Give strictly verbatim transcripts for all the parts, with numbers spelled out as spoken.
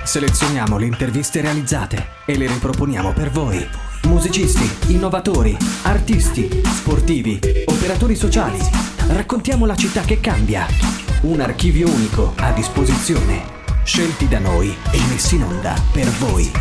Selezioniamo le interviste realizzate e le riproponiamo per voi. Musicisti, innovatori, artisti, sportivi, operatori sociali. Raccontiamo la città che cambia. Un archivio unico a disposizione. Scelti da noi e messi in onda per voi.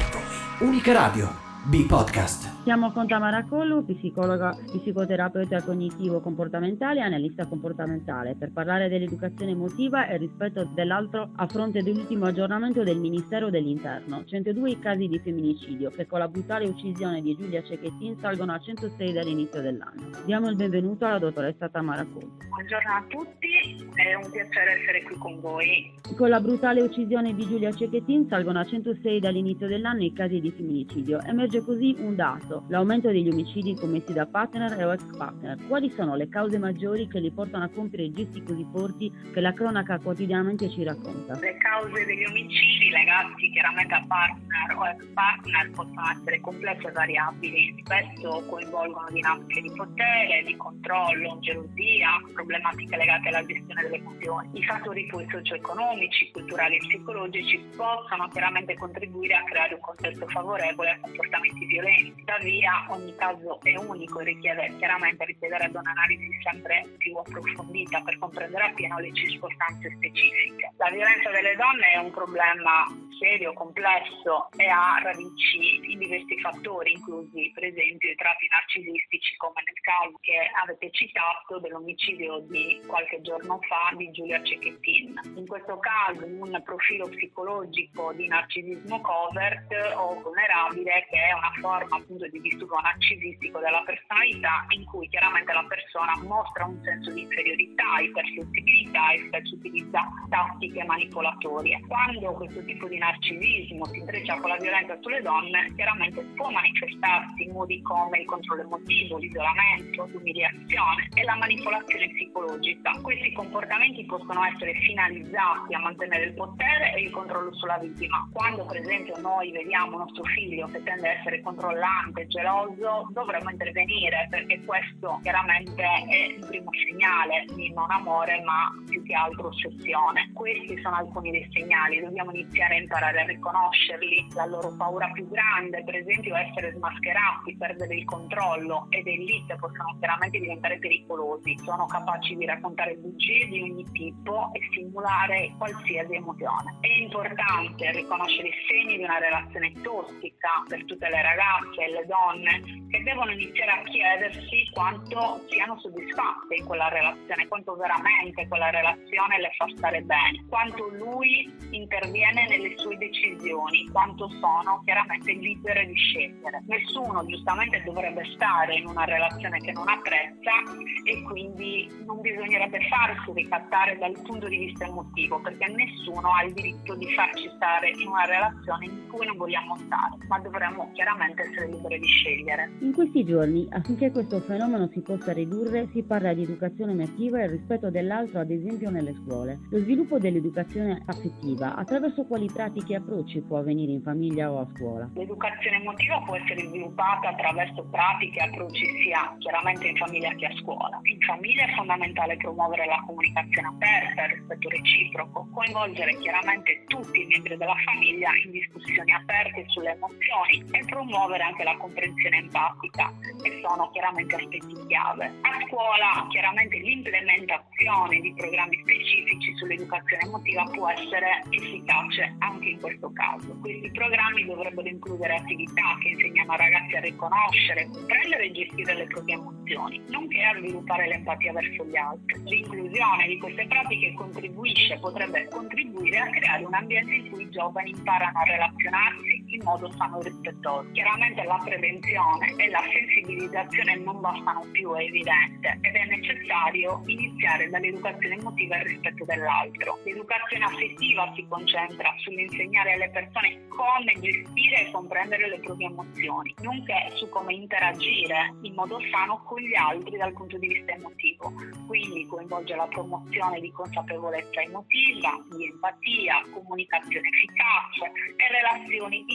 Unica Radio, B-Podcast. Siamo con Tamara Collu, psicologa, psicoterapeuta cognitivo-comportamentale e analista comportamentale, per parlare dell'educazione emotiva e rispetto dell'altro a fronte dell'ultimo aggiornamento del Ministero dell'Interno. centodue casi di femminicidio che con la brutale uccisione di Giulia Cecchettin salgono a centosei dall'inizio dell'anno. Diamo il benvenuto alla dottoressa Tamara Collu. Buongiorno a tutti, è un piacere essere qui con voi. Con la brutale uccisione di Giulia Cecchettin salgono a centosei dall'inizio dell'anno i casi di femminicidio. Emerge così un dato: l'aumento degli omicidi commessi da partner e o ex partner. Quali sono le cause maggiori che li portano a compiere gesti così forti che la cronaca quotidianamente ci racconta? Le cause degli omicidi legati chiaramente a partner o ex partner possono essere complesse e variabili. Spesso coinvolgono dinamiche di potere, di controllo, gelosia, problematiche legate alla gestione delle emozioni. I fattori poi socio-economici, culturali e psicologici possono chiaramente contribuire a creare un contesto favorevole a comportamenti violenti. Tuttavia ogni caso è unico e richiede chiaramente richiederebbe un'analisi sempre più approfondita per comprendere appieno le circostanze specifiche. La violenza delle donne è un problema serio, complesso e ha radici in diversi fattori, inclusi per esempio i tratti narcisistici, come nel caso che avete citato dell'omicidio di qualche giorno fa di Giulia Cecchettin. In questo caso un profilo psicologico di narcisismo covert o vulnerabile, che è una forma appunto di disturbo narcisistico della personalità, in cui chiaramente la persona mostra un senso di inferiorità, ipersensibilità e spesso utilizza tattiche manipolatorie. Quando questo tipo di narcisismo si intreccia con la violenza sulle donne, chiaramente può manifestarsi in modi come il controllo emotivo, l'isolamento, l'umiliazione e la manipolazione psicologica. Questi comportamenti possono essere finalizzati a mantenere il potere e il controllo sulla vittima. Quando per esempio noi vediamo nostro figlio che tende a essere controllante, geloso, dovremmo intervenire, perché questo chiaramente è il primo segnale di non amore, ma più che altro ossessione. Questi sono alcuni dei segnali, dobbiamo iniziare a imparare a riconoscerli. La loro paura più grande, per esempio, è essere smascherati, perdere il controllo, ed è lì che possono chiaramente diventare pericolosi. Sono capaci di raccontare bugie di ogni tipo e simulare qualsiasi emozione. È importante riconoscere i segni di una relazione tossica per tutte le ragazze e le donne, che devono iniziare a chiedersi quanto siano soddisfatte in quella relazione, quanto veramente quella relazione le fa stare bene, quanto lui interviene nelle sue decisioni, quanto sono chiaramente libere di scegliere. Nessuno giustamente dovrebbe stare in una relazione che non apprezza, e quindi non bisognerebbe farsi ricattare dal punto di vista emotivo, perché nessuno ha il diritto di farci stare in una relazione in cui non vogliamo stare, ma dovremmo chiaramente essere liberi di scegliere. In questi giorni, affinché questo fenomeno si possa ridurre, si parla di educazione emotiva e il rispetto dell'altro, ad esempio nelle scuole. Lo sviluppo dell'educazione affettiva, attraverso quali pratiche e approcci può avvenire in famiglia o a scuola? L'educazione emotiva può essere sviluppata attraverso pratiche e approcci sia chiaramente in famiglia che a scuola. In famiglia è fondamentale promuovere la comunicazione aperta, il rispetto reciproco, coinvolgere chiaramente tutti i membri della famiglia in discussioni aperte sulle emozioni e promuovere anche la comprensione empatica, che sono chiaramente aspetti chiave. A scuola chiaramente l'implementazione di programmi specifici sull'educazione emotiva può essere efficace anche in questo caso. Questi programmi dovrebbero includere attività che insegnano ai ragazzi a riconoscere, comprendere e gestire le proprie emozioni, nonché a sviluppare l'empatia verso gli altri. L'inclusione di queste pratiche contribuisce, potrebbe contribuire a creare un ambiente in cui i giovani imparano a relazionarsi in modo sano e rispettoso. Chiaramente la prevenzione e la sensibilizzazione non bastano più, è evidente, ed è necessario iniziare dall'educazione emotiva e il rispetto dell'altro. L'educazione affettiva si concentra sull'insegnare alle persone come gestire e comprendere le proprie emozioni, nonché su come interagire in modo sano con gli altri dal punto di vista emotivo. Quindi coinvolge la promozione di consapevolezza emotiva, di empatia, comunicazione efficace e relazioni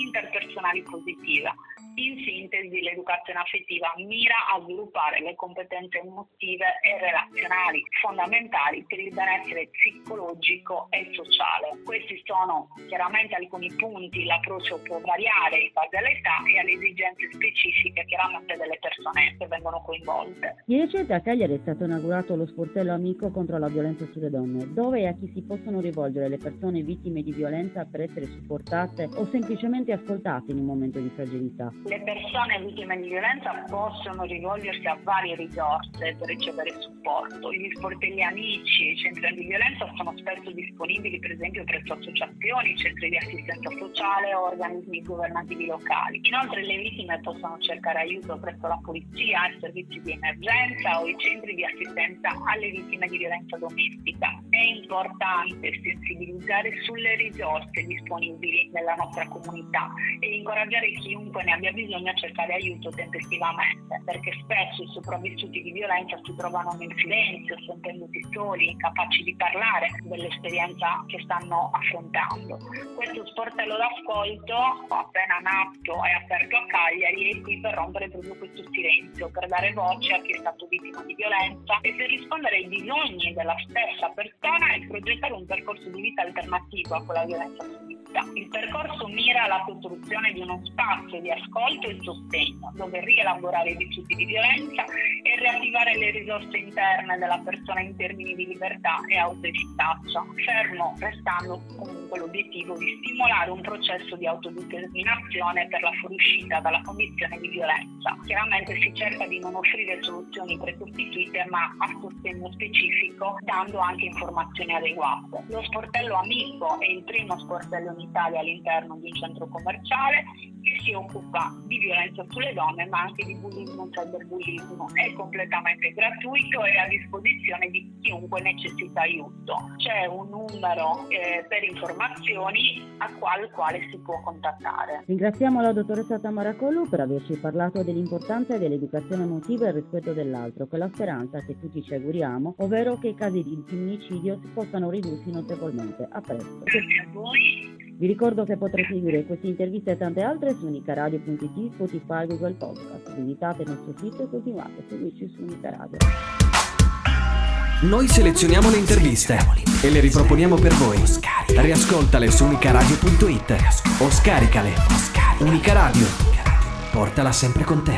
interpersonali positive. In sintesi, l'educazione affettiva mira a sviluppare le competenze emotive e relazionali fondamentali per il benessere psicologico e sociale. Questi sono chiaramente alcuni punti, l'approccio può variare in base all'età e alle esigenze specifiche chiaramente delle persone che vengono coinvolte. Di recente a Cagliari è stato inaugurato lo sportello amico contro la violenza sulle donne, dove e a chi si possono rivolgere le persone vittime di violenza per essere supportate o semplicemente ascoltate in un momento di fragilità. Le persone vittime di violenza possono rivolgersi a varie risorse per ricevere supporto. Gli sportelli amici e i centri di violenza sono spesso disponibili per esempio presso associazioni, centri di assistenza sociale o organismi governativi locali. Inoltre le vittime possono cercare aiuto presso la polizia, i servizi di emergenza o i centri di assistenza alle vittime di violenza domestica. È importante sensibilizzare sulle risorse disponibili nella nostra comunità e incoraggiare chiunque ne abbia bisogno a cercare aiuto tempestivamente, perché spesso i sopravvissuti di violenza si trovano nel silenzio, sentendosi soli, incapaci di parlare dell'esperienza che stanno affrontando. Questo sportello d'ascolto, appena nato e aperto a Cagliari, è qui per rompere proprio questo silenzio, per dare voce a chi è stato vittima di violenza e per rispondere ai bisogni della stessa persona e progettare un percorso di vita alternativo a quella violenza subita. Il percorso mira alla costruzione di uno spazio di ascolto e sostegno, dove rielaborare i vissuti di violenza e riattivare le risorse interne della persona in termini di libertà e autoefficacia, fermo restando comunque l'obiettivo di stimolare un processo di autodeterminazione per la fuoriuscita dalla condizione di violenza. Chiaramente si cerca di non offrire soluzioni precostituite, ma a sostegno specifico, dando anche informazioni adeguate. Lo sportello amico è il primo sportello in Italia all'interno di un centro commerciale che si occupa di violenza sulle donne, ma anche di bullismo e cyberbullismo. È completamente gratuito e a disposizione di chiunque necessita aiuto. C'è un numero eh, per informazioni a qual quale si può contattare. Ringraziamo la dottoressa Tamara Collu per averci parlato dell'importanza dell'educazione emotiva e il rispetto dell'altro, con la speranza che tutti ci auguriamo, ovvero che i casi di femminicidio si possano ridursi notevolmente. A presto. Grazie a voi. Vi ricordo che potrete seguire queste interviste e tante altre su unicaradio punto it, Spotify, Google Podcast. Visitate il nostro sito e continuate a seguirci su Unica Radio. Noi selezioniamo le interviste e le riproponiamo per voi. Riascoltale su unicaradio punto it o scaricale. Unica Radio. Portala sempre con te.